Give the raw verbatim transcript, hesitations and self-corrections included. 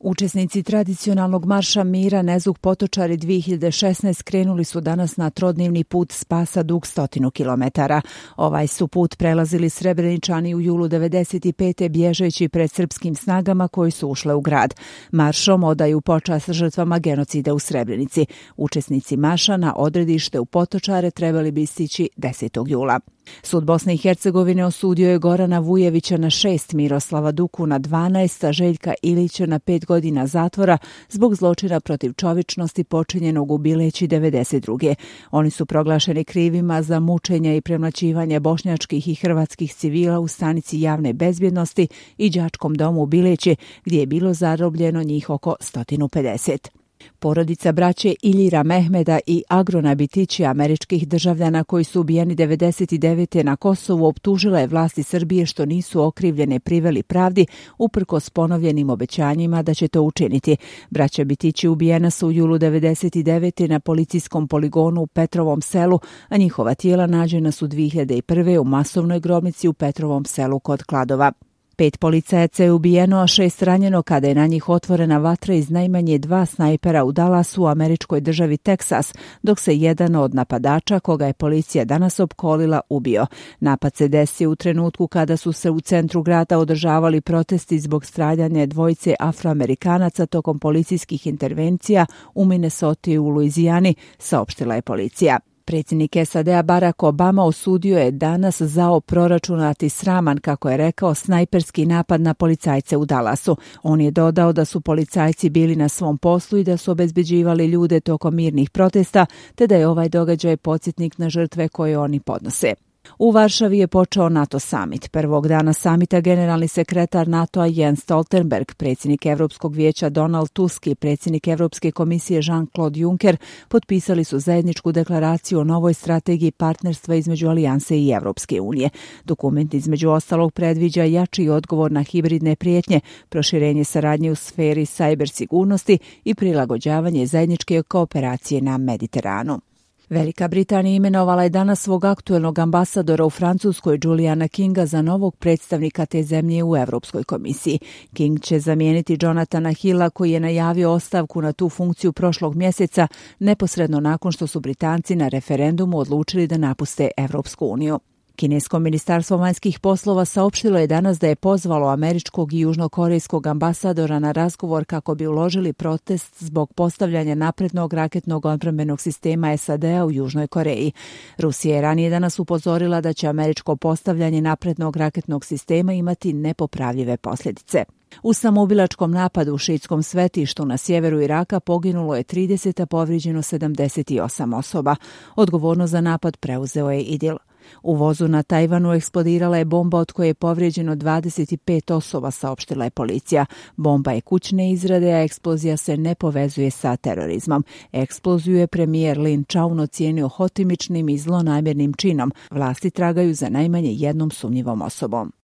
Učesnici tradicionalnog marša mira Nezug Potočari dvije hiljade šesnaeste krenuli su danas na trodnevni put spasa dug stotinu kilometara. Ovaj su put prelazili Srebreničani u julu devedeset pete bježeći pred srpskim snagama koji su ušle u grad. Maršom odaju počast žrtvama genocida u Srebrenici. Učesnici marša na odredište u Potočare trebali bi stići desetog jula. Sud Bosne i Hercegovine osudio je Gorana Vujevića na šest, Miroslava Duku na dvanaest, a Željka Ilića na pet godina zatvora zbog zločina protiv čovječnosti počinjenog u Bileći devedeset druge. Oni su proglašeni krivima za mučenje i premlaćivanje bošnjačkih i hrvatskih civila u stanici javne bezbjednosti i đačkom domu u Bileći, gdje je bilo zarobljeno njih oko sto pedeset. Porodica braće Iljira Mehmeda i Agrona Bitići, američkih državljana koji su ubijeni devedeset devete na Kosovu, optužila je vlasti Srbije što nisu okrivljene priveli pravdi uprkos ponovljenim obećanjima da će to učiniti. Braća Bitići ubijena su u julu devedeset devete na policijskom poligonu u Petrovom selu, a njihova tijela nađena su dvije hiljade prve u masovnoj grobnici u Petrovom selu kod Kladova. Pet policajaca je ubijeno, a šest ranjeno kada je na njih otvorena vatra iz najmanje dva snajpera u Dallasu u američkoj državi Teksas, dok se jedan od napadača, koga je policija danas opkolila, ubio. Napad se desio u trenutku kada su se u centru grada održavali protesti zbog stradanja dvojice Afroamerikanaca tokom policijskih intervencija u Minnesoti i u Luizijani, saopštila je policija. Predsjednik S A D-a Barack Obama osudio je danas zao proračunati sraman, kako je rekao, snajperski napad na policajce u Dallasu. On je dodao da su policajci bili na svom poslu i da su obezbeđivali ljude tokom mirnih protesta, te da je ovaj događaj podsjetnik na žrtve koje oni podnose. U Varšavi je počeo NATO summit. Prvog dana samita generalni sekretar NATO-a Jens Stoltenberg, predsjednik Europskog vijeća Donald Tusk i predsjednik Europske komisije Jean-Claude Juncker potpisali su zajedničku deklaraciju o novoj strategiji partnerstva između Alijanse i Europske unije. Dokument između ostalog predviđa jači odgovor na hibridne prijetnje, proširenje saradnje u sferi sajber sigurnosti i prilagođavanje zajedničke kooperacije na Mediteranu. Velika Britanija imenovala je danas svog aktuelnog ambasadora u Francuskoj Juliana Kinga za novog predstavnika te zemlje u Europskoj komisiji. King će zamijeniti Jonathana Hilla, koji je najavio ostavku na tu funkciju prošlog mjeseca, neposredno nakon što su Britanci na referendumu odlučili da napuste Europsku uniju. Kinesko ministarstvo vanjskih poslova saopštilo je danas da je pozvalo američkog i južnokorejskog ambasadora na razgovor kako bi uložili protest zbog postavljanja naprednog raketnog odbrambenog sistema S A D-a u Južnoj Koreji. Rusija je ranije danas upozorila da će američko postavljanje naprednog raketnog sistema imati nepopravljive posljedice. U samoubilačkom napadu u šiitskom svetištu na sjeveru Iraka poginulo je trideset, a povrijeđeno sedamdeset osam osoba. Odgovornost za napad preuzeo je IDIL. U vozu na Tajvanu eksplodirala je bomba od koje je povrijeđeno dvadeset pet osoba, saopštila je policija. Bomba je kućne izrade, a eksplozija se ne povezuje sa terorizmom. Eksploziju je premijer Lin Chaun ocijenio hotimičnim i zlonamjernim činom. Vlasti tragaju za najmanje jednom sumnjivom osobom.